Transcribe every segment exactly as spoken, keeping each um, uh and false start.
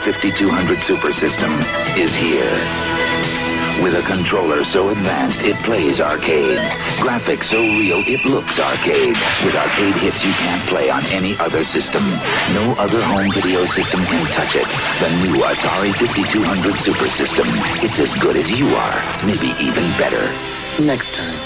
fifty-two hundred Super System is here. With a controller so advanced it plays arcade. Graphics so real it looks arcade. With arcade hits you can't play on any other system. No other home video system can touch it. The new Atari fifty-two hundred Super System. It's as good as you are. Maybe even better. Next time.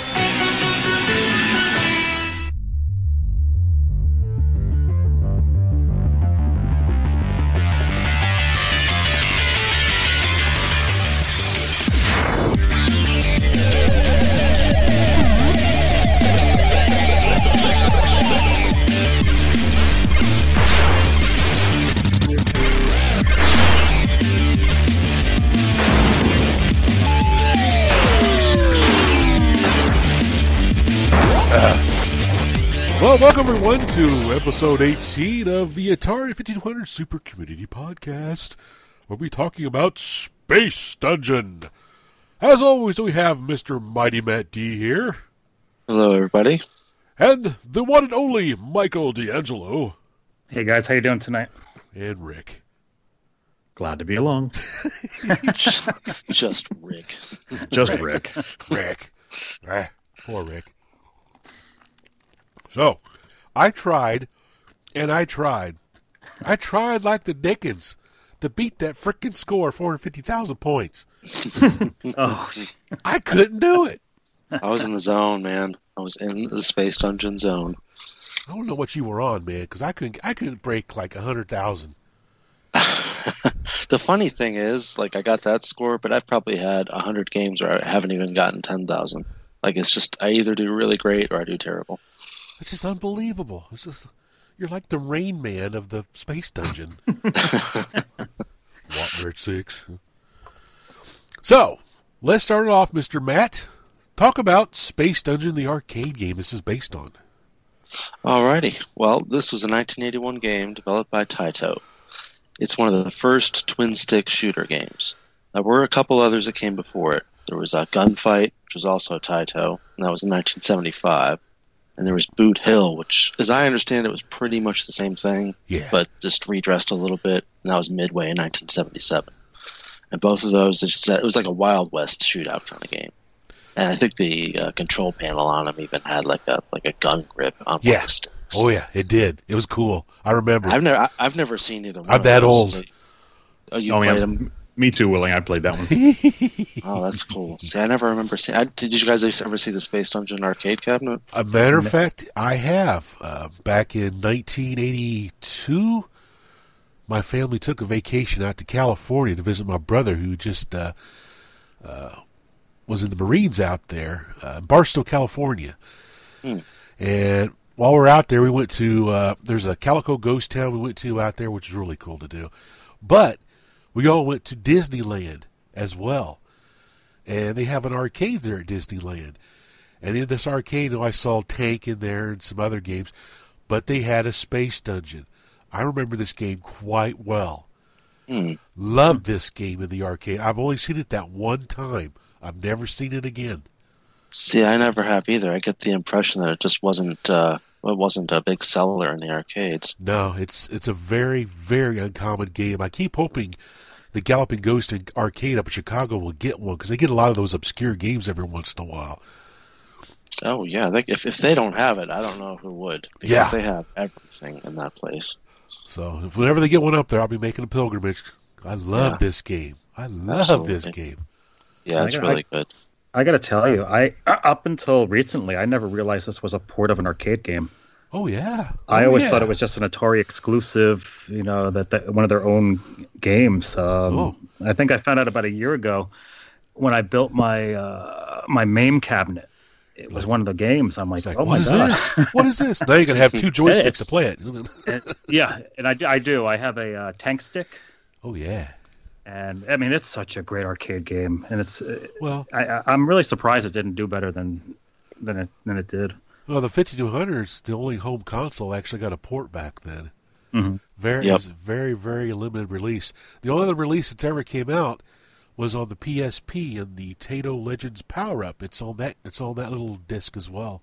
Well, welcome everyone to episode eighteen of the Atari fifty-two hundred Super Community Podcast. We'll be talking about Space Dungeon. As always, we have Mister Mighty Matt D here. Hello, everybody. And the one and only Michael D'Angelo. Hey, guys. How you doing tonight? And Rick. Glad to be along. just, just Rick. Just Rick. Rick. Rick. Poor Rick. So, I tried, and I tried. I tried like the Dickens to beat that frickin' score, four hundred fifty thousand points. Oh, I couldn't do it. I was in the zone, man. I was in the Space Dungeon zone. I don't know what you were on, man, because I couldn't, I couldn't break like one hundred thousand. The funny thing is, like, I got that score, but I've probably had one hundred games where I haven't even gotten ten thousand. Like, it's just, I either do really great or I do terrible. It's just unbelievable. It's just, you're like the Rain Man of the Space Dungeon. What, six? So, let's start it off, Mister Matt. Talk about Space Dungeon, the arcade game this is based on. Alrighty. Well, this was a nineteen eighty-one game developed by Taito. It's one of the first twin-stick shooter games. There were a couple others that came before it. There was a Gunfight, which was also Taito, and that was in nineteen seventy-five. And there was Boot Hill, which, as I understand it, was pretty much the same thing, yeah, but just redressed a little bit, and that was Midway in nineteen seventy-seven. And both of those, it, just, it was like a Wild West shootout kind of game. And I think the uh, control panel on them even had like a like a gun grip on yeah. one of the sticks. Oh yeah, it did. It was cool. I remember. I've never, I, I've never seen either one. I'm of that those. old. So, oh, you oh, played yeah. them? Me too, Willing. I played that one. Oh, that's cool. See, I never remember seeing. I, did you guys ever see the Space Dungeon arcade cabinet? A matter of fact, I have. Uh, back in nineteen eighty-two, my family took a vacation out to California to visit my brother, who just uh, uh, was in the Marines out there, uh, Barstow, California. Hmm. And while we were out there, we went to, uh, there's a Calico ghost town we went to out there, which is really cool to do. But we all went to Disneyland as well. And they have an arcade there at Disneyland. And in this arcade, I saw Tank in there and some other games. But they had a Space Dungeon. I remember this game quite well. Mm. Loved this game in the arcade. I've only seen it that one time. I've never seen it again. See, I never have either. I get the impression that it just wasn't uh, it wasn't a big seller in the arcades. No, it's it's a very, very uncommon game. I keep hoping the Galloping Ghost arcade up in Chicago will get one, because they get a lot of those obscure games every once in a while. Oh, yeah. They, if, if they don't have it, I don't know who would. Because Yeah. they have everything in that place. So if whenever they get one up there, I'll be making a pilgrimage. I love Yeah. this game. I love Absolutely. this game. Yeah, it's I got- really good. I got to tell you, I up until recently, I never realized this was a port of an arcade game. Oh, yeah. I Oh, always yeah. thought it was just an Atari exclusive, you know, that, that one of their own games. Um, Oh. I think I found out about a year ago when I built my uh, my MAME cabinet. It was one of the games. I'm like, It's like, oh what my is god, this? What is this? Now you can have two joysticks It's- to play it. And- yeah, and I, do- I do. I have a uh, tank stick, Oh, yeah. and I mean, it's such a great arcade game, and it's. Uh, Well, I, I- I'm really surprised it didn't do better than than it than it did. well, the fifty-two hundred is the only home console actually got a port back then. Mm-hmm. Very, Yep. It was a very, very limited release. The only other release that's ever came out was on the P S P and the Taito Legends Power Up. It's on that. It's on that little disc as well.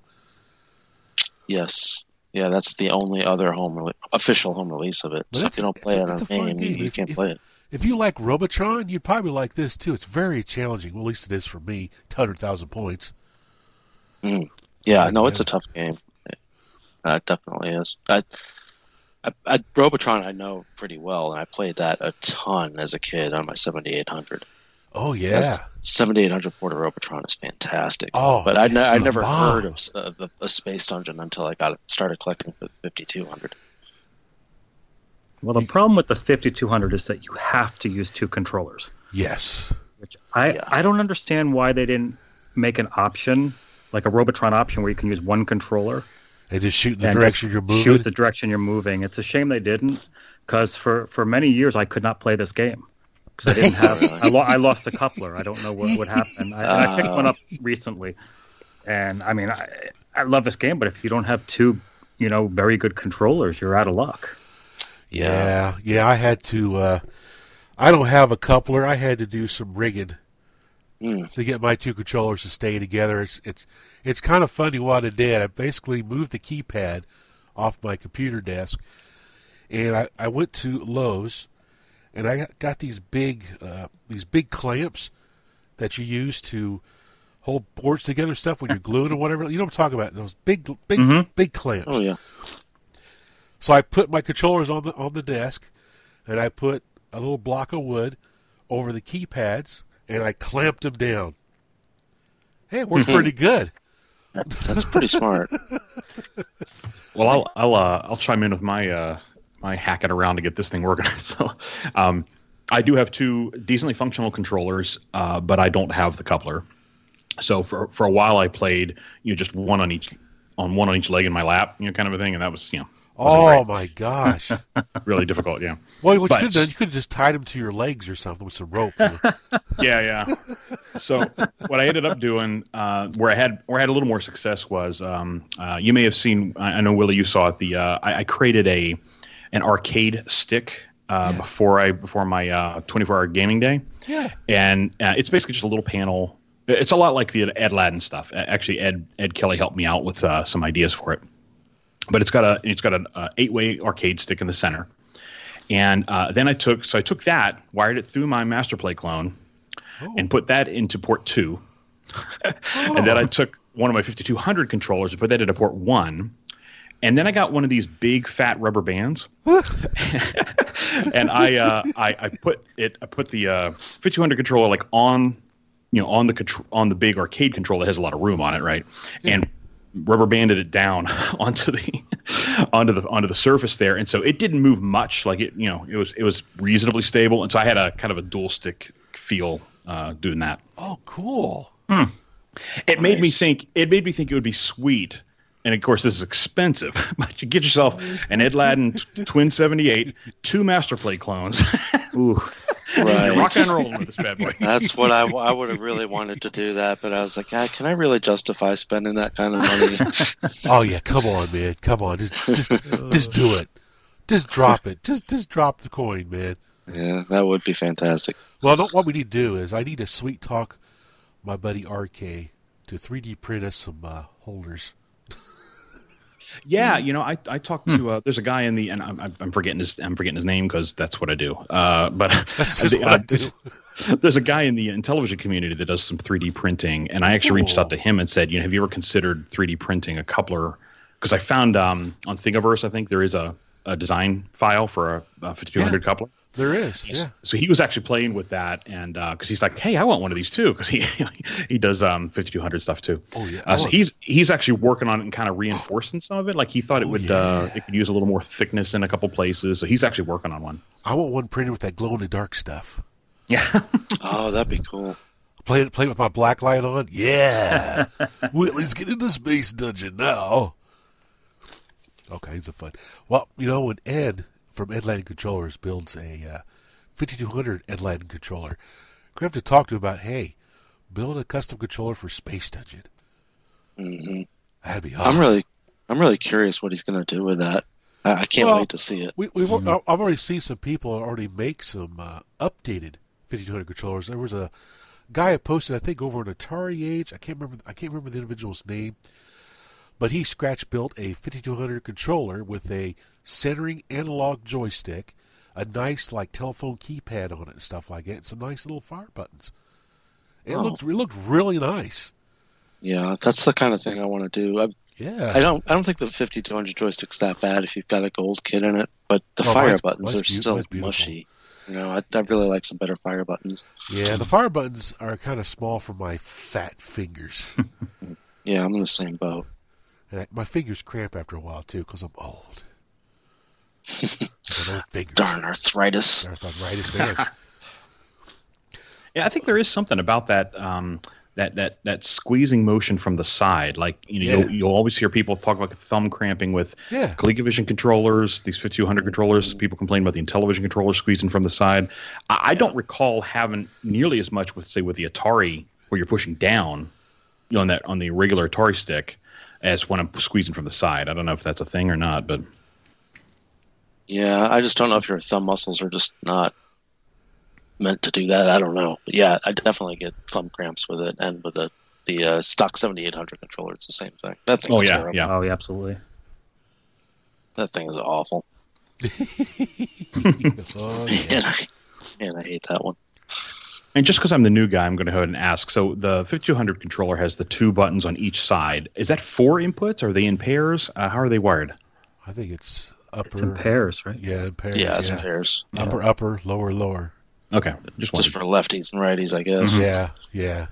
Yes. Yeah, that's the only other home re- official home release of it. But So if it's- you don't it's play a- it on it's a fun game, game. you, you If- can't if- play it. if you like Robotron, you'd probably like this too. It's very challenging. Well, at least it is for me. one hundred thousand points. Mm. Yeah, Like, no, it's yeah. a tough game. Uh, it definitely is. I, I, I, Robotron I know pretty well, and I played that a ton as a kid on my seventy-eight hundred. Oh, yeah. seventy-eight hundred Porter Robotron is fantastic. Oh, but I it's ne- I the never bomb. heard of uh, the, a Space Dungeon until I got started collecting for the fifty-two hundred. Well, the problem with the fifty-two hundred is that you have to use two controllers. Yes. Which I, Yeah. I don't understand why they didn't make an option, like a Robotron option, where you can use one controller. And just shoot in the and direction just you're moving. Shoot the direction you're moving. It's a shame they didn't, because for, for many years I could not play this game. Because I didn't have, I, lo- I lost a coupler. I don't know what would happen. I, and I picked one up recently, and I mean, I, I love this game, but if you don't have two, you know, very good controllers, you're out of luck. Yeah, yeah, I had to, uh, I don't have a coupler. I had to do some rigging Mm. to get my two controllers to stay together. It's it's it's kind of funny what I did. I basically moved the keypad off my computer desk, and I, I went to Lowe's, and I got, got these big uh, these big clamps that you use to hold boards together, stuff when you're gluing or whatever. You know what I'm talking about? Those big big Mhm. big clamps. Oh yeah. So I put my controllers on the on the desk, and I put a little block of wood over the keypads, and I clamped them down. Hey, it worked pretty good. That's pretty smart. Well, I'll I'll uh, I'll chime in with my uh, my hacking around to get this thing working. So, um, I do have two decently functional controllers, uh, but I don't have the coupler. So for for a while, I played you know just one on each on one on each leg in my lap, you know, kind of a thing, and that was you know wasn't Oh great. my gosh! really difficult. Yeah, Well, what you But- could have done, you could have just tied them to your legs or something with some rope. You know? yeah, yeah. So what I ended up doing, uh, where I had where I had a little more success was, um, uh, you may have seen. I, I know Willie, you saw it. The uh, I, I created a an arcade stick uh, before I before my uh, twenty-four hour gaming day. Yeah. And uh, it's basically just a little panel. It's a lot like the Ed Ladden stuff. Actually, Ed Ed Kelly helped me out with uh, some ideas for it. But it's got a it's got an uh, eight way arcade stick in the center. And uh, then I took so I took that, wired it through my Masterplay clone, Oh. and put that into port two. And then I took one of my fifty-two hundred controllers and put that into port one. And then I got one of these big fat rubber bands, and I, uh, I I put it I put the uh, fifty-two hundred controller like on you know on the contr- on the big arcade controller that has a lot of room on it, right? And rubber banded it down onto the onto the onto the surface there, and so it didn't move much. Like it, you know, it was it was reasonably stable, and so I had a kind of a dual stick feel uh, doing that. Oh, cool. It made me Nice. think. It made me think it would be sweet, and of course this is expensive. But you get yourself an Ed Ladden Twin seventy-eight, two Masterplay clones, Ooh. Right. rock and roll with this bad boy. That's what I, I would have really wanted to do that, but I was like, ah, can I really justify spending that kind of money? Oh yeah, come on, man, come on, just just just do it, just drop it, just just drop the coin, man. Yeah, that would be fantastic. Well, no, what we need to do is I need to sweet talk my buddy R K to three D print us some uh, holders. Yeah, you know, I I talked to uh, there's a guy in the and I'm I'm forgetting his I'm forgetting his name because that's what I do. Uh, but That's just the- what I uh, do. there's, there's a guy in the in television community that does some three D printing, and I actually reached out to him and said, you know, have you ever considered three D printing a coupler? Because I found um, on Thingiverse, I think there is a, a design file for a, a fifty-two hundred Yeah. coupler. There is, yeah. So he was actually playing with that, and because he's like, "Hey, I want one of these too," because he he does um fifty-two hundred stuff too. Oh, yeah. Uh, so Oh. he's he's actually working on it and kind of reinforcing some of it. Like he thought it Oh, would uh, yeah. it could use a little more thickness in a couple places. So he's actually working on one. I want one printed with that glow in the dark stuff. Yeah, Oh, that'd be cool. Play it, play it with my black light on. Yeah, Whitley's getting the space dungeon now. Okay, it's a fun. Well, you know when Ed from Ed Ladden Controllers builds a uh, fifty-two hundred Ed Ladden controller, we have to talk to him about, hey, build a custom controller for Space Dungeon. hmm That'd be awesome. I'm really, I'm really curious what he's going to do with that. I, I can't Well, wait to see it. We, we've I've already seen some people already make some uh, updated fifty-two hundred controllers. There was a guy who posted, I think, over on Atari Age. I can't remember. I can't remember the individual's name, but he scratch built a fifty-two hundred controller with a centering analog joystick, a nice like telephone keypad on it and stuff like that, and some nice little fire buttons. It Oh. looked it looked really nice. Yeah, that's the kind of thing I want to do. I, Yeah, I don't. I don't think the fifty-two hundred joystick's that bad if you've got a gold kit in it. But the Oh, fire mine's- buttons mine's are beau- still mine's beautiful. mushy. You know, I, I really like some better fire buttons. yeah. The fire buttons are kind of small for my fat fingers. Yeah, I'm in the same boat. And I, my fingers cramp after a while too because I'm old. I got old fingers. Darn arthritis. Darn arthritis, man. Yeah, I think there is something about that um, that that that squeezing motion from the side. Like you know, Yeah. you'll, you'll always hear people talk about thumb cramping with Yeah. ColecoVision controllers. These fifty-two hundred controllers. People complain about the Intellivision controllers squeezing from the side. I, I don't recall having nearly as much with say with the Atari where you're pushing down on that on the regular Atari stick as when I'm squeezing from the side. I don't know if that's a thing or not, but Yeah, I just don't know if your thumb muscles are just not meant to do that. I don't know. But yeah, I definitely get thumb cramps with it, and with the the uh, stock seventy-eight hundred controller, it's the same thing. That thing's oh yeah, terrible. yeah. Oh, yeah, absolutely. That thing is awful. Oh, yeah. And I, and I hate that one. And just because I'm the new guy, I'm going to go ahead and ask. So the fifty-two hundred controller has the two buttons on each side. Is that four inputs? Are they in pairs? Uh, how are they wired? I think it's upper. It's in pairs, right? Yeah, in pairs. Yeah, it's yeah. in pairs. Upper, upper, lower, lower. Okay, just Just wondered. for lefties and righties, I guess. Yeah, yeah.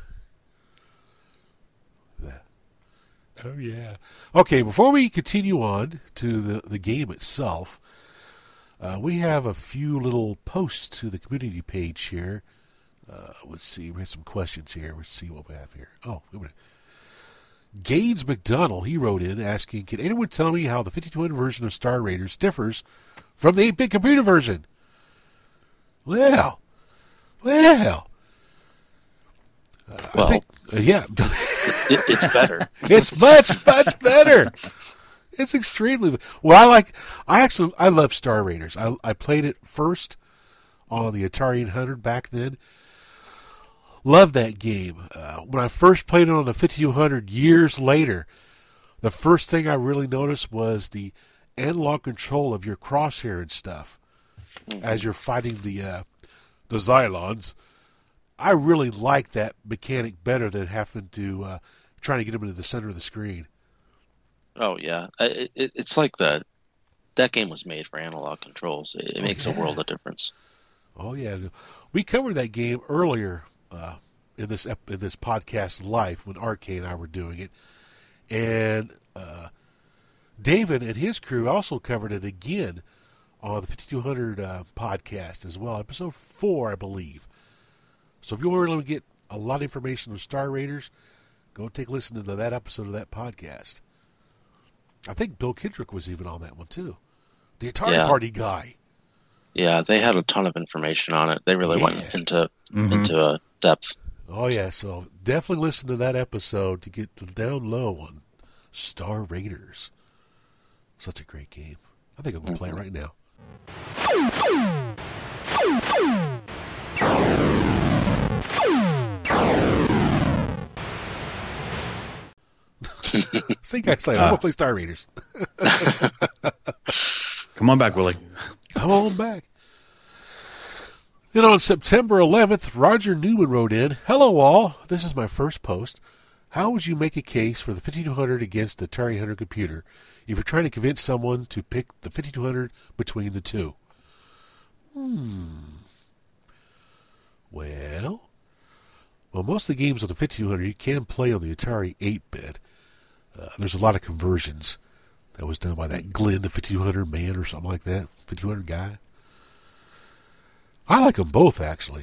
Yeah. Oh, yeah. Okay, before we continue on to the, the game itself, uh, we have a few little posts to the community page here. Uh, let's see, we have some questions here. Let's see what we have here. Oh, wait a minute. Gaines McDonald, he wrote in asking, can anyone tell me how the fifty-two hundred version of Star Raiders differs from the eight-bit computer version? Well, well. Uh, Well, I think, uh, yeah. It, it's better. It's much, much better. It's extremely well. I like. I actually, I love Star Raiders. I I played it first on the Atari eight hundred back then. Love that game. Uh, when I first played it on the fifty-two hundred years later, the first thing I really noticed was the analog control of your crosshair and stuff as you're fighting the uh, the Xylons. I really like that mechanic better than having to uh, trying to get them into the center of the screen. Oh yeah, it, it, it's like that. That game was made for analog controls. It, it makes yeah. a world of difference. Oh yeah, we covered that game earlier uh, in this ep- in this podcast live when Arcade and I were doing it, and uh, David and his crew also covered it again on the fifty-two hundred uh, podcast as well, episode four, I believe. So if you want to get a lot of information on Star Raiders, go take a listen to that episode of that podcast. I think Bill Kendrick was even on that one too, the Atari Yeah. Party guy. Yeah, they had a ton of information on it. They really Yeah. went into Mhm. into uh, depth. Oh yeah, so definitely listen to that episode to get the down low on Star Raiders. Such a great game. I think I'm gonna play it right now. See, guys, say I'm gonna play Star Raiders. Come on back, Willie. Come on back. Then on September eleventh, Roger Newman wrote in, hello all, this is my first post. How would you make a case for the fifty-two hundred against the Atari one hundred computer if you're trying to convince someone to pick the fifty-two hundred between the two? Hmm. Well, well, most of the games on the fifty-two hundred you can play on the Atari eight-bit. Uh, there's a lot of conversions that was done by that Glenn, the fifty-two hundred man or something like that, fifty-two hundred guy. I like them both, actually.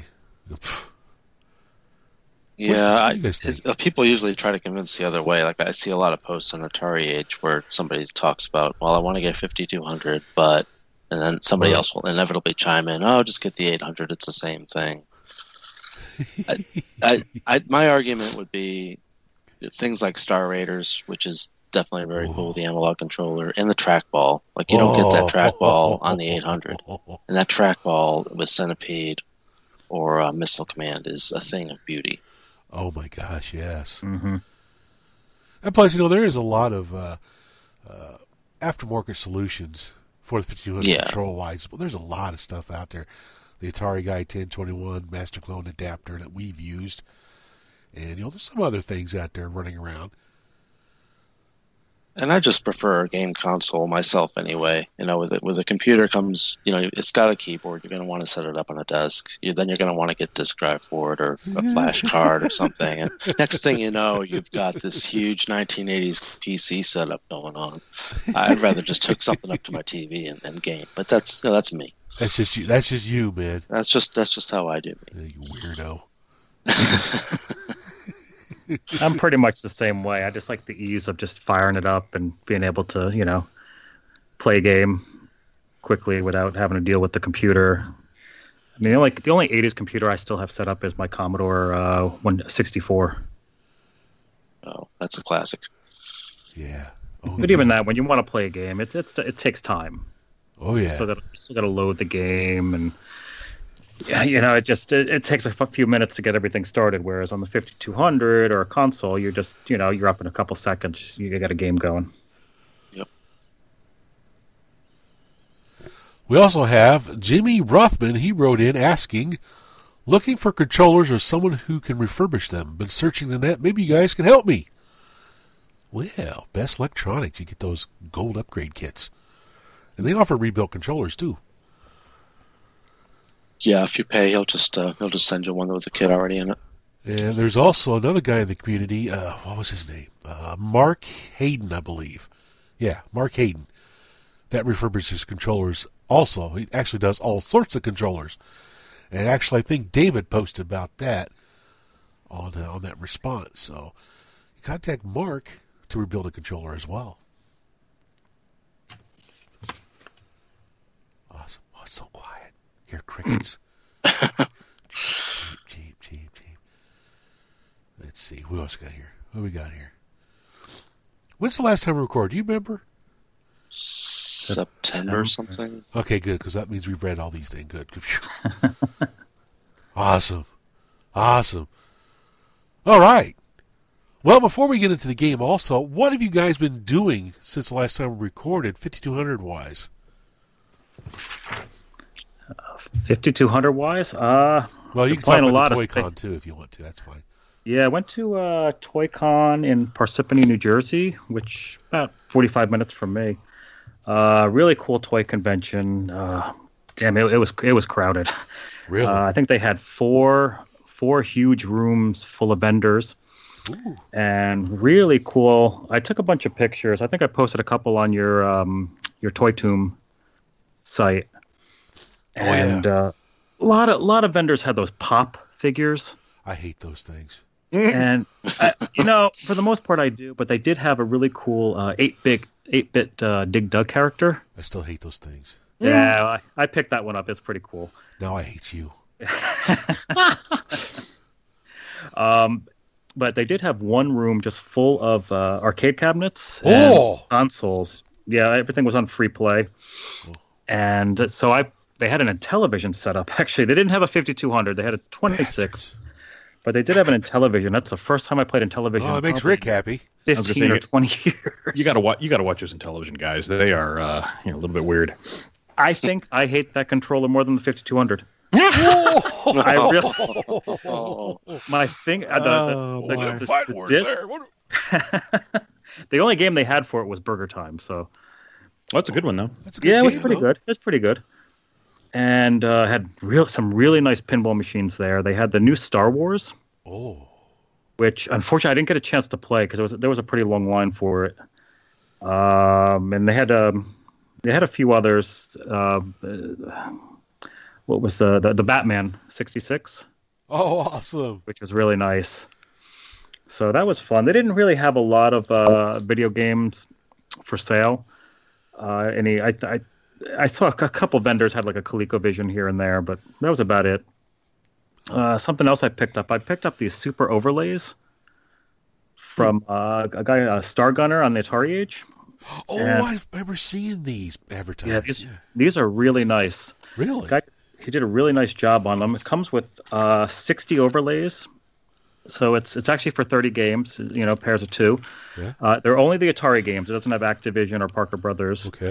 Yeah, what I, do you guys think? it- uh, people usually try to convince the other way. Like I see a lot of posts on Atari Age where somebody talks about, well, I want to get fifty-two hundred, but, and then somebody Right. else will inevitably chime in, oh, just get the eight hundred. It's the same thing. I, I, I, my argument would be things like Star Raiders, which is definitely very cool, the analog controller, and the trackball. Like you don't get that trackball on the eight hundred, and that trackball with Centipede or uh, Missile Command is a thing of beauty. Oh my gosh, yes. Mm-hmm. And plus, you know, there is a lot of uh, uh, aftermarket solutions for the fifty-two hundred Yeah. control wise. But there's a lot of stuff out there. The Atari Guy ten twenty-one Master Clone adapter that we've used. And, you know, there's some other things out there running around. And I just prefer a game console myself anyway. You know, with it, with a computer comes, you know, it's got a keyboard. You're going to want to set it up on a desk. You, then you're going to want to get disk drive for it or a flash card or something. And next thing you know, you've got this huge nineteen eighties P C setup going on. I'd rather just hook something up to my T V and, and game. But that's you know, that's me. That's just you. That's just you, man. That's just that's just how I do me. You weirdo. I'm pretty much the same way. I just like the ease of just firing it up and being able to, you know, play a game quickly without having to deal with the computer. I mean, the only, the only eighties computer I still have set up is my Commodore uh, one sixty-four. Oh, that's a classic. Yeah. Oh, But yeah. even that, when you want to play a game, it's, it's it takes time. Oh, yeah. Still got, still got to load the game, and yeah, you know, it just it, it takes a f- few minutes to get everything started. Whereas on the fifty-two hundred or a console, you're just you know you're up in a couple seconds. You got a game going. Yep. We also have Jimmy Rothman. He wrote in asking, looking for controllers or someone who can refurbish them. Been searching the net. Maybe you guys can help me. Well, Best Electronics. You get those gold upgrade kits. And they offer rebuilt controllers, too. Yeah, if you pay, he'll just uh, he'll just send you one with a kit already in it. And there's also another guy in the community. Uh, what was his name? Uh, Mark Hayden, I believe. Yeah, Mark Hayden. That refurbishes controllers also. He actually does all sorts of controllers. And actually, I think David posted about that on, uh, on that response. So you contact Mark to rebuild a controller as well. Awesome. Oh, it's so quiet. Hear crickets. cheep, cheep, cheep, cheep. Let's see. What else got here? What we got here? When's the last time we recorded? Do you remember? September or something. Okay, good, because that means we've read all these things. Good. Awesome. Awesome. All right. Well, before we get into the game also, what have you guys been doing since the last time we recorded, fifty-two hundred wise? fifty-two hundred wise? Uh, Well, you can talk playing a about lot the of Toy-Con, spa- too, if you want to. That's fine. Yeah, I went to uh, Toy-Con in Parsippany, New Jersey, which about forty-five minutes from me. Uh, really cool toy convention. Uh, damn, it, it was it was crowded. Really? Uh, I think they had four four huge rooms full of vendors. Ooh. And really cool. I took a bunch of pictures. I think I posted a couple on your um, your Toy Tomb site. Oh, yeah. And uh, a lot of lot of vendors had those pop figures. I hate those things. And I, you know, for the most part, I do. But they did have a really cool uh, eight-bit eight-bit uh, Dig Dug character. I still hate those things. Yeah, I, I picked that one up. It's pretty cool. Now I hate you. Um, but they did have one room just full of uh, arcade cabinets Oh! and consoles. Yeah, everything was on free play. Oh. And so I they had an Intellivision setup. Actually, they didn't have a fifty-two hundred. They had a twenty-six. Bastards. But they did have an Intellivision. That's the first time I played Intellivision. Oh, that makes probably Rick happy. I was gonna fifteen say, or twenty years. You gotta watch. You gotta watch those Intellivision guys. They are uh, you know, a little bit weird. I think I hate that controller more than the fifty-two hundred. I really, Oh, my thing, uh, the, Oh, the, boy. the, Fight the Wars disc- there. What- the only game they had for it was Burger Time. So Well, that's a good one though. That's a good yeah, it was game, pretty though. good. It was pretty good, and uh, had real some really nice pinball machines there. They had the new Star Wars, Oh. which unfortunately I didn't get a chance to play because there was there was a pretty long line for it. Um, and they had um, they had a few others. Uh, what was the the, the Batman sixty-six? Oh, awesome. Which was really nice. So that was fun. They didn't really have a lot of uh, video games for sale. Uh, any, I, I, I saw a couple vendors had like a ColecoVision here and there, but that was about it. Uh, something else I picked up. I picked up these super overlays from uh, a guy, a Star Gunner on the Atari Age. Oh, And- I remember seeing these advertised. Yeah, these, Yeah. these are really nice. Really? Guy, he did a really nice job on them. It comes with uh, sixty overlays, so it's it's actually for thirty games. You know, pairs of two. Yeah. Uh, they're only the Atari games. It doesn't have Activision or Parker Brothers. Okay.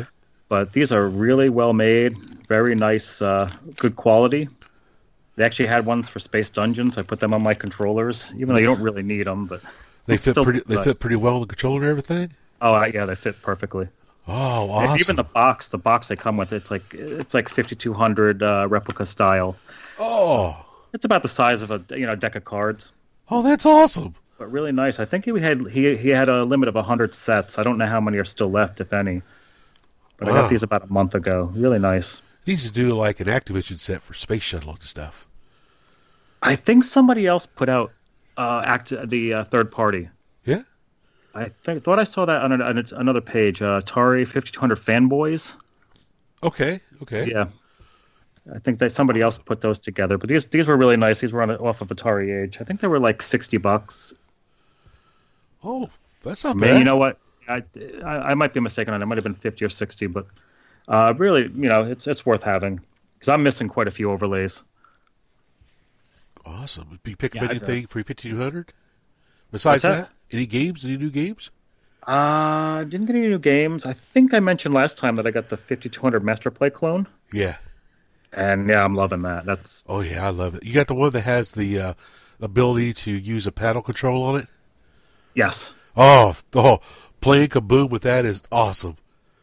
but these are really well made, very nice, uh, good quality. They actually had ones for Space Dungeons. I put them on my controllers, even though you don't really need them. But they fit still pretty. They nice. fit pretty well in the controller and everything. Oh uh, yeah, they fit perfectly. Oh, awesome! And even the box, the box they come with, it's like it's like fifty-two hundred uh, replica style. Oh, it's about the size of a you know deck of cards. Oh, that's awesome! But really nice. I think he had he he had a limit of a hundred sets. I don't know how many are still left, if any. But wow. I got these about a month ago. Really nice. He needs to do like an Activision set for Space Shuttle and stuff. I think somebody else put out uh, act the uh, third party. Yeah. I think thought I saw that on, a, on a, another page. Uh, Atari fifty-two hundred Fanboys. Okay. Okay. Yeah. I think that somebody else put those together, but these these were really nice. These were on off of Atari Age. I think they were like sixty bucks. Oh, that's not Maybe, bad. You know what? I, I I might be mistaken on it. It might have been fifty or sixty, but uh, really, you know, it's it's worth having because I'm missing quite a few overlays. Awesome. Did you pick up Yeah, anything for fifty-two hundred? Besides that? that, any games? Any new games? Uh, didn't get any new games. I think I mentioned last time that I got the fifty-two hundred Master Play clone. Yeah. And yeah, I'm loving that. That's Oh yeah, I love it. You got the one that has the uh, ability to use a paddle control on it? Yes. Oh, oh, playing Kaboom with that is awesome.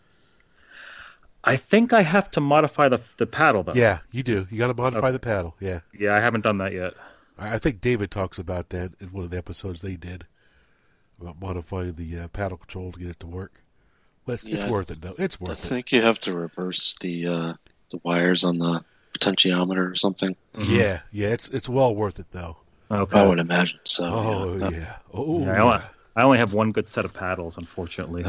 I think I have to modify the the paddle though. Yeah, you do. You got to modify okay. the paddle. Yeah. Yeah, I haven't done that yet. I think David talks about that in one of the episodes they did about modifying the uh, paddle control to get it to work. But it's, yeah, it's worth it though. It's worth I it. I think you have to reverse the uh, the wires on the potentiometer or something. Mm-hmm. Yeah, yeah, it's it's well worth it though. Okay. I would imagine so. Oh yeah. yeah. Oh yeah. I, yeah. only, I only have one good set of paddles, unfortunately.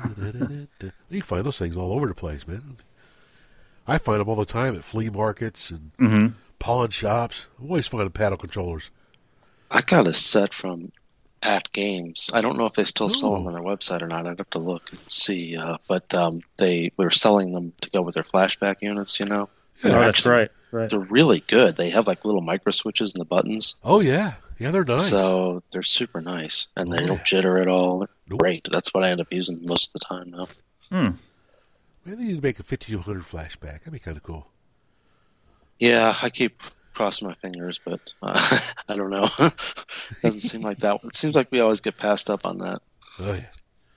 You find those things all over the place, man. I find them all the time at flea markets and mm-hmm. pawn shops. I'm always finding paddle controllers. I got a set from At Games. I don't know if they still Ooh. sell them on their website or not. I'd have to look and see. Uh, but um, they were selling them to go with their flashback units, you know? Yeah, oh, that's right. right. They're really good. They have like little micro switches in the buttons. Oh, yeah. Yeah, they're nice. So they're super nice. And oh, they yeah. don't jitter at all. They're nope. great. That's what I end up using most of the time now. Hmm. Man, they need to make a fifty-two hundred flashback. That'd be kind of cool. Yeah, I keep crossing my fingers, but uh, I don't know. Doesn't seem like that. It seems like we always get passed up on that. Oh, yeah.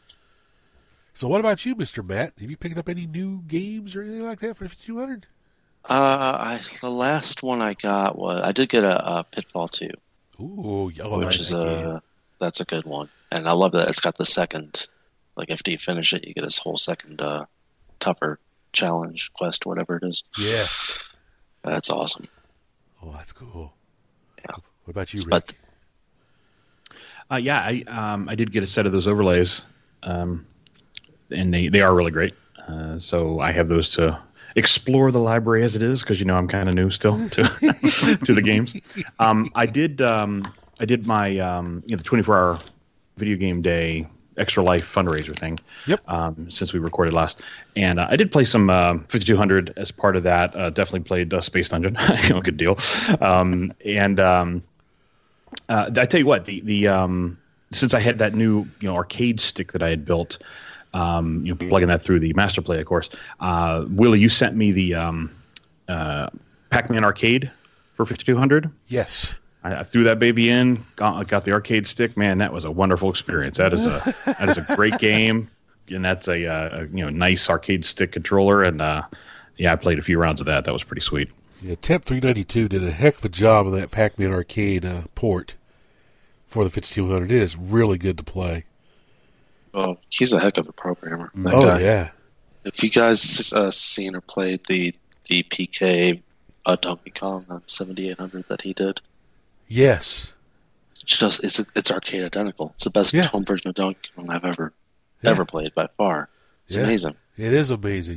So what about you, Mister Matt? Have you picked up any new games or anything like that for fifty-two hundred? Uh, I, the last one I got was, I did get a, a Pitfall two. Ooh, oh, which is a, that's a good one. And I love that it's got the second, like after you finish it, you get this whole second uh, tougher challenge, quest, whatever it is. Yeah. That's awesome. Oh, that's cool. Yeah. What about you, Rick? But, uh, yeah, I um, I did get a set of those overlays, um, and they, they are really great. Uh, so I have those to explore the library as it is, because you know I'm kind of new still to to the games. Um, I did um, I did my um, you know the twenty-four hour video game day Extra Life fundraiser thing. Yep. Um, since we recorded last, and uh, I did play some uh, fifty-two hundred as part of that. Uh, definitely played uh, Space Dungeon. You know, good deal. Um, and um, uh, I tell you what, the the um, since I had that new you know arcade stick that I had built, um, you know, plugging that through the Master Play, of course. Uh, Willie, you sent me the um, uh, Pac-Man arcade for fifty-two hundred. Yes. I threw that baby in, got, got the arcade stick. Man, that was a wonderful experience. That is a that is a great game, and that's a, a you know nice arcade stick controller. And uh, yeah, I played a few rounds of that. That was pretty sweet. Yeah, Temp three ninety-two did a heck of a job of that Pac-Man arcade uh, port for the fifty-two hundred. It is really good to play. Oh, he's a heck of a programmer. That oh guy. yeah. If you guys uh, seen or played the the P K uh, Donkey Kong on seventy-eight hundred that he did. Yes. Just it's it's arcade identical. It's the best yeah. home version of Donkey Kong I've ever yeah. ever played by far. It's yeah. amazing. It is amazing.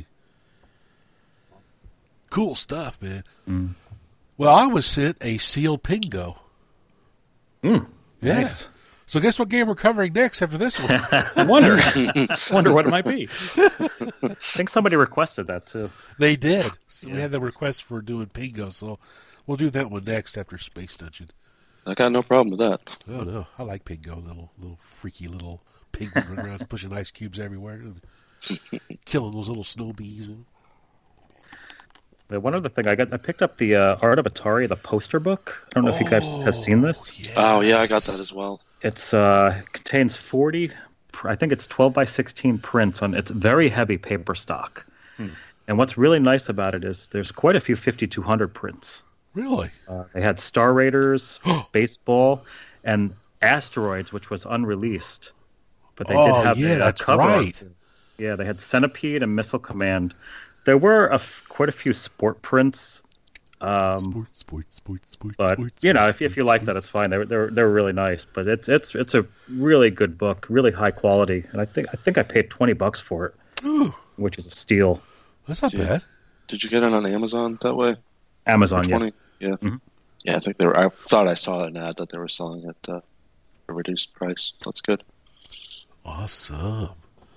Cool stuff, man. Mm. Well, I was sent a sealed Pingo. Mm. Yeah. Nice. So guess what game we're covering next after this one? I wonder. wonder what it might be. I think somebody requested that too. They did. So yeah. we had the request for doing Pingo, so we'll do that one next after Space Dungeon. I got no problem with that. Oh no, I like Pingo, little little freaky little penguin running around pushing ice cubes everywhere. killing those little snow bees. The one other thing I got, I picked up the uh, Art of Atari, the poster book. I don't know oh, if you guys have seen this. Yes. Oh yeah, I got that as well. It's uh, contains forty, I think it's twelve by sixteen prints on. It's very heavy paper stock. Hmm. And what's really nice about it is there's quite a few fifty-two hundred prints. Really? Uh, they had Star Raiders, baseball, and Asteroids, which was unreleased, but they oh, did have yeah, a that's cover. Right. Yeah, they had Centipede and Missile Command. There were a f- quite a few sport prints. Um, sport, sport, sport, sport, but sport, you know, sport, if if you sport, like sport. that, it's fine. They're they're they're really nice. But it's it's it's a really good book, really high quality, and I think I think I paid twenty bucks for it, Ooh. which is a steal. That's not Did you, bad. Did you get it on Amazon that way? Amazon, For twenty? Yeah. Yeah. Mm-hmm. Yeah, I think they were. I thought I saw an ad that they were selling at uh, a reduced price. That's good. Awesome.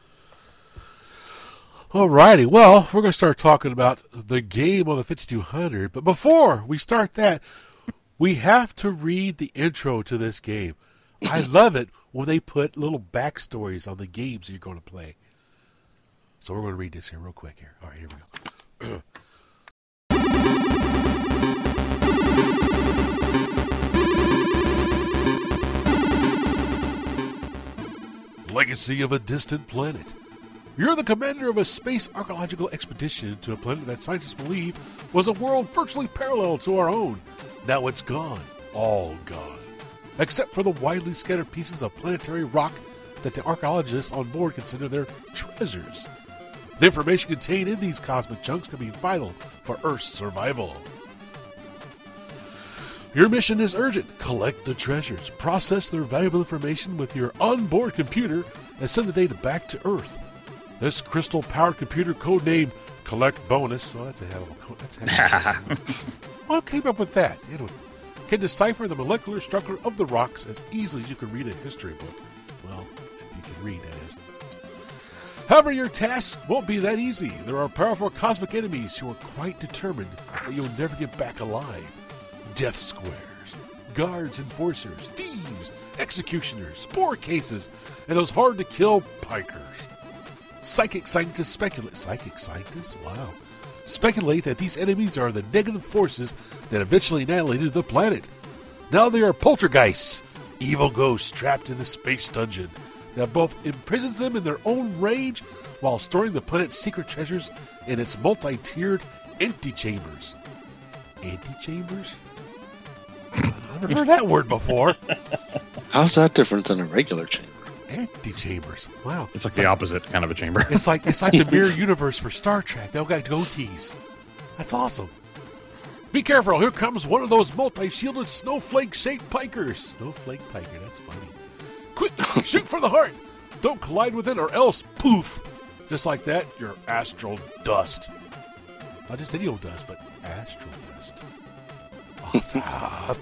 Alrighty, well, we're going to start talking about the game on the fifty-two hundred, but before we start that, we have to read the intro to this game. I love it when they put little backstories on the games you're going to play. So we're going to read this here real quick here. All right, here we go. Legacy of a distant planet. You're the commander of a space archaeological expedition to a planet that scientists believe was a world virtually parallel to our own. Now it's gone. All gone. Except for the widely scattered pieces of planetary rock that the archaeologists on board consider their treasures. The information contained in these cosmic chunks can be vital for Earth's survival. Your mission is urgent. Collect the treasures, process their valuable information with your onboard computer, and send the data back to Earth. This crystal-powered computer, codenamed Collect Bonus, oh, that's a hell of a code. That's a hell of a What came up with that? Anyway, can decipher the molecular structure of the rocks as easily as you can read a history book. Well, if you can read, that is. However, your task won't be that easy. There are powerful cosmic enemies who are quite determined that you'll never get back alive. Death squares, guards, enforcers, thieves, executioners, spore cases, and those hard-to-kill pikers. Psychic scientists speculate. Psychic scientists? Wow. Speculate that these enemies are the negative forces that eventually annihilated the planet. Now they are poltergeists, evil ghosts trapped in a space dungeon that both imprisons them in their own rage while storing the planet's secret treasures in its multi-tiered antechambers. Antechambers? I've never heard that word before. How's that different than a regular chamber? Antechambers. Wow. It's like it's the like, opposite kind of a chamber. It's like it's like the mirror universe for Star Trek. They all got goatees. That's awesome. Be careful. Here comes one of those multi-shielded snowflake-shaped pikers. Snowflake piker. That's funny. Quick, shoot for the heart. Don't collide with it or else poof. Just like that, you're astral dust. Not just any old dust, but astral dust. Awesome.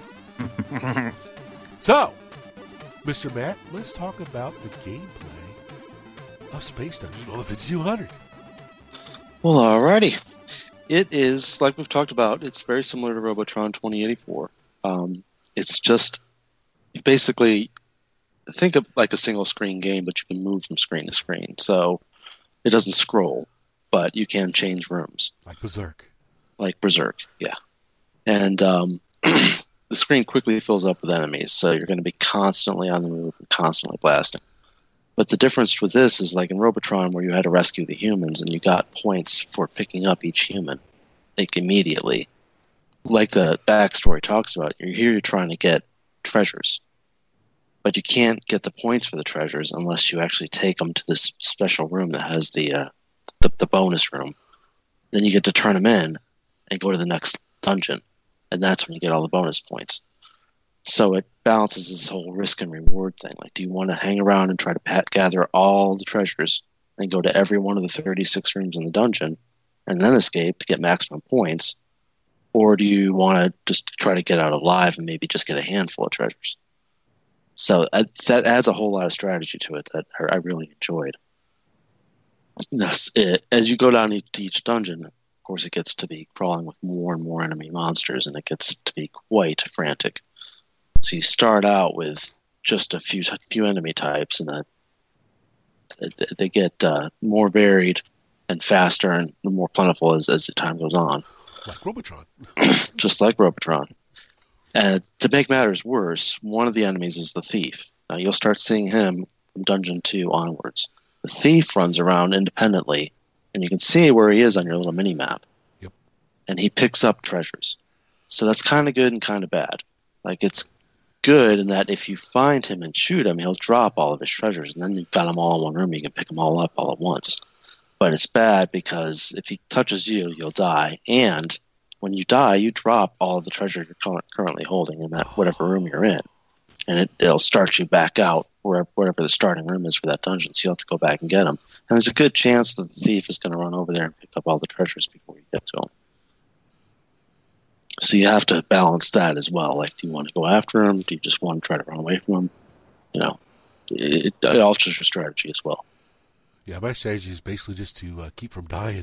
So, Mister Matt, let's talk about the gameplay of Space Dungeon on the fifty-two hundred. Well, alrighty. It is, like we've talked about, it's very similar to Robotron twenty eighty-four. Um, it's just basically, think of like a single screen game, but you can move from screen to screen. So it doesn't scroll, but you can change rooms. Like Berserk. Like Berserk, yeah. And um, the screen quickly fills up with enemies, so you're going to be constantly on the move and constantly blasting. But the difference with this is like in Robotron, where you had to rescue the humans and you got points for picking up each human, like immediately. Like the backstory talks about, you're here you're trying to get treasures. But you can't get the points for the treasures unless you actually take them to this special room that has the, uh, the, the bonus room. Then you get to turn them in and go to the next dungeon. And that's when you get all the bonus points. So it balances this whole risk and reward thing. Like, do you want to hang around and try to pat, gather all the treasures and go to every one of the thirty-six rooms in the dungeon and then escape to get maximum points? Or do you want to just try to get out alive and maybe just get a handful of treasures? So uh, that adds a whole lot of strategy to it that I really enjoyed. Thus, it, as you go down to each dungeon, of course, it gets to be crawling with more and more enemy monsters, and it gets to be quite frantic. So you start out with just a few few enemy types, and then they get uh, more varied and faster and more plentiful as, as the time goes on. Like Robotron. Just like Robotron. And to make matters worse, one of the enemies is the thief. Now you'll start seeing him from Dungeon two onwards. The thief runs around independently, and you can see where he is on your little mini-map. Yep. And he picks up treasures. So that's kind of good and kind of bad. Like, it's good in that if you find him and shoot him, he'll drop all of his treasures, and then you've got them all in one room. You can pick them all up all at once. But it's bad because if he touches you, you'll die. And when you die, you drop all of the treasure you're currently holding in that whatever room you're in. And it, it'll start you back out wherever, wherever the starting room is for that dungeon. So you'll have to go back and get them. And there's a good chance that the thief is going to run over there and pick up all the treasures before you get to him. So you have to balance that as well. Like, do you want to go after him? Do you just want to try to run away from him? You know, it, it alters your strategy as well. Yeah, my strategy is basically just to uh, keep from dying.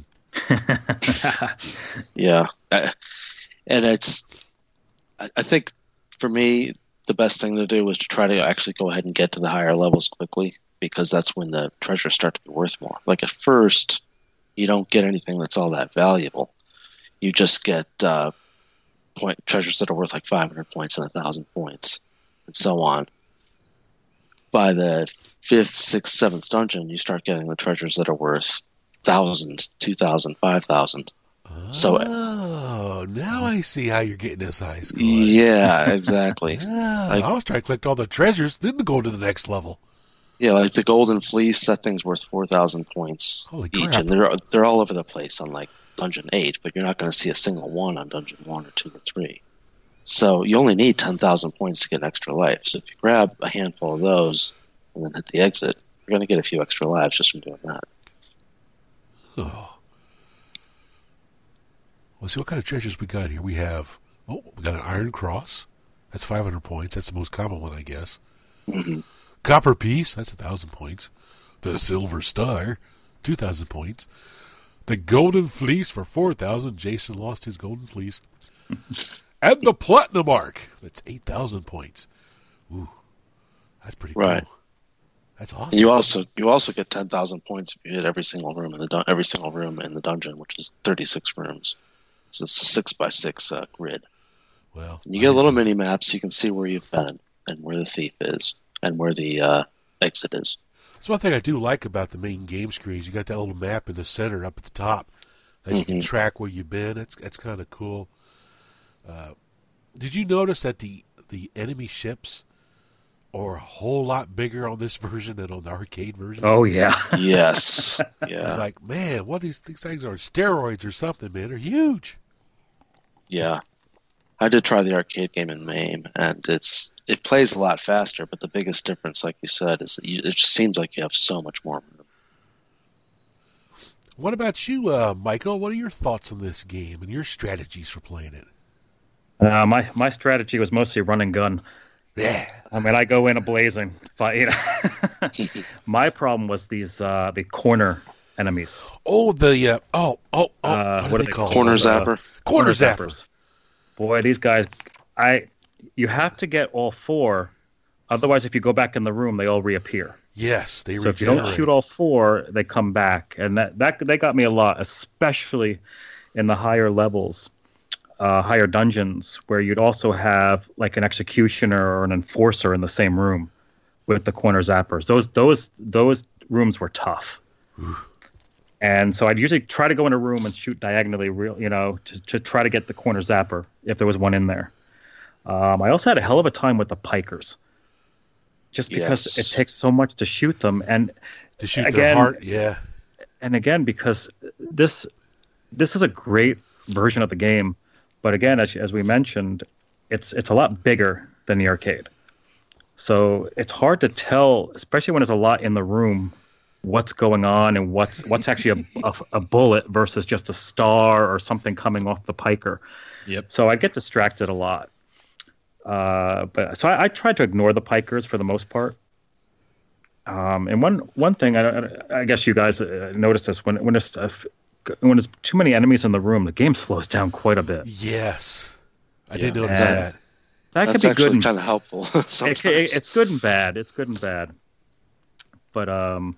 Yeah. I, and it's, I, I think for me, the best thing to do was to try to actually go ahead and get to the higher levels quickly, because that's when the treasures start to be worth more. Like, at first, you don't get anything that's all that valuable. You just get uh, point treasures that are worth like five hundred points and one thousand points, and so on. By the fifth, sixth, seventh dungeon, you start getting the treasures that are worth thousands, two thousand, five thousand. Oh, So, now I see how you're getting this high score. yeah, exactly. Yeah, Like- I was trying to collect all the treasures, then to go to the next level. Yeah, like the Golden Fleece, that thing's worth four thousand points Holy each, crap. and they're they're all over the place on like Dungeon eight, but you're not going to see a single one on Dungeon one or two or three. So you only need ten thousand points to get extra life. So if you grab a handful of those and then hit the exit, you're going to get a few extra lives just from doing that. Oh. Let's see what kind of treasures we got here. We have, oh, we got an Iron Cross. That's five hundred points. That's the most common one, I guess. Mm-hmm. Copper Piece, that's one thousand points. The Silver Star, two thousand points. The Golden Fleece for four thousand. Jason lost his Golden Fleece. And the Platinum Arc, that's eight thousand points. Ooh, that's pretty cool. Right. That's awesome. And you also you also get ten thousand points if you hit every single room in the dun- every single room in the dungeon, which is thirty-six rooms. So it's a six by six uh, grid. Well, And you get little mini maps, so you can see where you've been and where the thief is and where the uh, exit is. That's one thing I do like about the main game screens. You got that little map in the center up at the top that you can Mhm. track where you've been. That's that's kind of cool. Uh, did you notice that the the enemy ships are a whole lot bigger on this version than on the arcade version? Oh yeah. Yes. It's Yeah. like, man, what these, these things are steroids or something, man. They're huge. Yeah. I did try the arcade game in MAME, and it's it plays a lot faster, but the biggest difference, like you said, is that you, it just seems like you have so much more room. What about you, uh, Michael? What are your thoughts on this game and your strategies for playing it? Uh, my my strategy was mostly run and gun. Yeah. I mean, I go in a blazing, but you know, my problem was these uh, the corner enemies. Oh, the uh, oh oh oh. Uh, what, what are are they they called? Corner Uh, zapper. Corner zappers. Boy, these guys, I you have to get all four. Otherwise, if you go back in the room, they all reappear. Yes, they So if you don't regenerate. shoot all four, they come back, and that that they got me a lot, especially in the higher levels, uh, higher dungeons, where you'd also have like an executioner or an enforcer in the same room with the corner zappers. Those those those rooms were tough. And so I'd usually try to go in a room and shoot diagonally, real, you know, to, to try to get the corner zapper if there was one in there. Um, I also had a hell of a time with the pikers, just because Yes. it takes so much to shoot them, and to shoot their again- heart. Yeah. and again because this this is a great version of the game, but again, as as we mentioned, it's it's a lot bigger than the arcade, so it's hard to tell, especially when there's a lot in the room, what's going on and what's what's actually a, a, a bullet versus just a star or something coming off the piker. Yep. So I get distracted a lot. Uh, but so I, I tried to ignore the pikers for the most part. Um, and one one thing I, I guess you guys uh, noticed this when when there's uh, when there's too many enemies in the room, the game slows down quite a bit. Yes. I Yeah. did notice And- that. That That's could be good. actually And, kind of helpful it, sometimes. it- it's good and bad. It's good and bad. But um,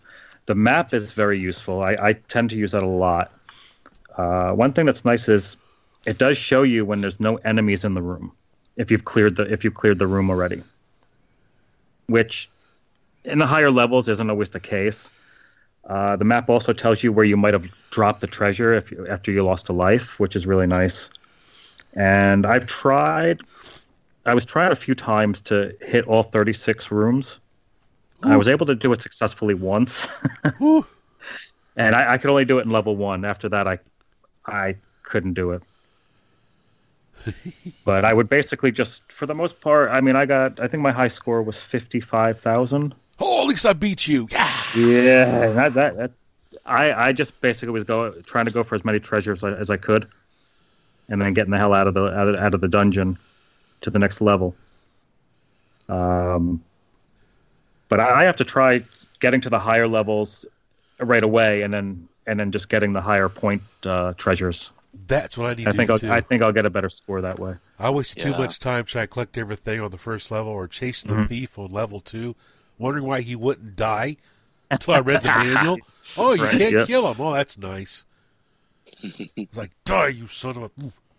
the map is very useful. I, I tend to use that a lot. Uh, one thing that's nice is it does show you when there's no enemies in the room if you've cleared the if you've cleared the room already, which in the higher levels isn't always the case. Uh, the map also tells you where you might have dropped the treasure if you, after you lost a life, which is really nice. And I've tried, I was trying a few times to hit all thirty-six rooms. Ooh. I was able to do it successfully once. And I, I could only do it in level one. After that, I, I couldn't do it. But I would basically just, for the most part, I mean, I got, I think my high score was fifty-five thousand. Oh, at least I beat you. Yeah. Yeah. That, that, that, I, I just basically was go, trying to go for as many treasures as I could. And then getting the hell out of the out of, out of the dungeon to the next level. Um, but I have to try getting to the higher levels right away, and then and then just getting the higher point uh, treasures. That's what I need I to think do I'll, too. I think I'll get a better score that way. I wasted Yeah. too much time trying to collect everything on the first level, or chasing Mm-hmm. the thief on level two, wondering why he wouldn't die until I read the manual. Oh, you Right, can't yep. kill him. Oh, that's nice. It's like, die, you son of a...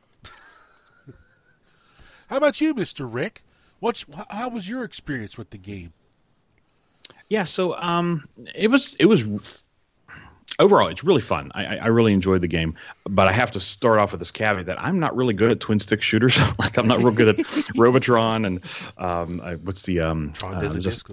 How about you, Mister Rick? What's how was your experience with the game? Yeah, so um, it was it was overall it's really fun. I, I really enjoyed the game, but I have to start off with this caveat that I'm not really good at twin stick shooters. Like I'm not real good at Robotron and um, I, what's the um, Tron uh, did the there's disc. a-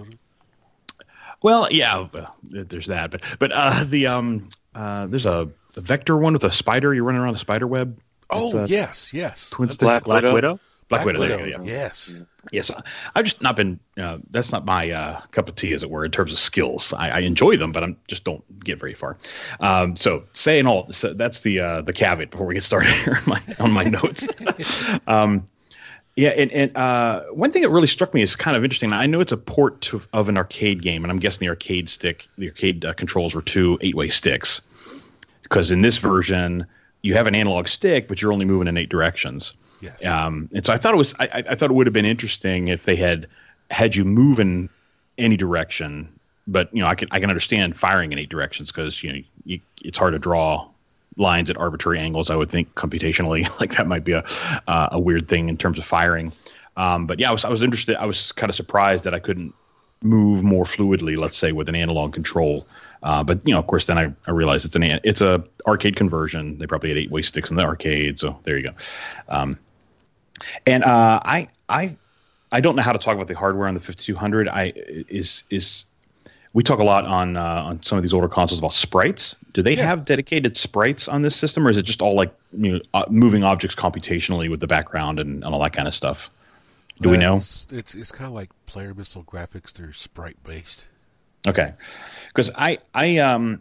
well, yeah, well, there's that, but but uh, the um, uh, there's a, a vector one with a spider. You're running around a spider web. Oh, It's, uh, yes, yes. twin stick. Black Black Widow? Widow? Black Widow. There you go, yeah. Yes. Yes, I've just not been. Uh, that's not my uh, cup of tea, as it were, in terms of skills. I, I enjoy them, but I just don't get very far. Um, so, saying all, so that's the uh, the caveat before we get started here on my, on my notes. um, yeah, and, and uh, one thing that really struck me is kind of interesting. I know it's a port to, of an arcade game, and I'm guessing the arcade stick, the arcade uh, controls were two eight-way sticks, because in this version you have an analog stick, but you're only moving in eight directions. Yes. Um, and so I thought it was. I, I thought it would have been interesting if they had had you move in any direction. But you know, I can I can understand firing in eight directions because you know you, it's hard to draw lines at arbitrary angles. I would think computationally, like that might be a uh, a weird thing in terms of firing. Um, but yeah, I was I was interested. I was kind of surprised that I couldn't move more fluidly, let's say, with an analog control. Uh, but you know, of course, then I, I realized it's an it's a arcade conversion. They probably had eight way sticks in the arcade, so there you go. Um, And uh, I I I don't know how to talk about the hardware on the fifty-two hundred. I is is we talk a lot on uh, on some of these older consoles about sprites. Do they Yeah. have dedicated sprites on this system, or is it just all like you know uh, moving objects computationally with the background and, and all that kind of stuff? Do we know? It's it's, it's kind of like Player Missile graphics. They're sprite based. Okay, because I I um